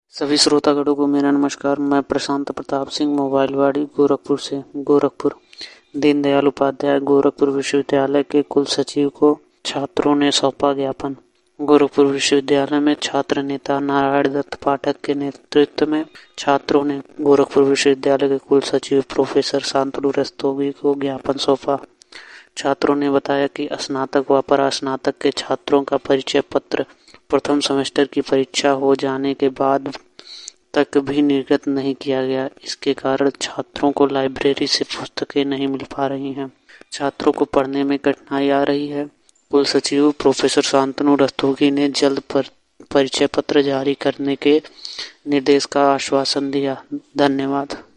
सभी श्रोतागणों को मेरा नमस्कार। मैं प्रशांत प्रताप सिंह मोबाइलवाड़ी गोरखपुर से। गोरखपुर दीनदयाल उपाध्याय गोरखपुर विश्वविद्यालय के कुल सचिव को छात्रों ने सौंपा ज्ञापन। गोरखपुर विश्वविद्यालय में छात्र नेता नारायण दत्त पाठक के नेतृत्व में छात्रों ने गोरखपुर विश्वविद्यालय के कुल सचिव प्रोफेसर शांतनु रस्तोगी को ज्ञापन सौंपा। छात्रों ने बताया कि स्नातक व परास्नातक के छात्रों का परिचय पत्र प्रथम सेमेस्टर की परीक्षा हो जाने के बाद तक भी निर्गत नहीं किया गया। इसके कारण छात्रों को लाइब्रेरी से पुस्तकें नहीं मिल पा रही हैं। छात्रों को पढ़ने में कठिनाई आ रही है। कुल सचिव प्रोफेसर शांतनु रस्तोगी ने जल्द परिचय पत्र जारी करने के निर्देश का आश्वासन दिया। धन्यवाद।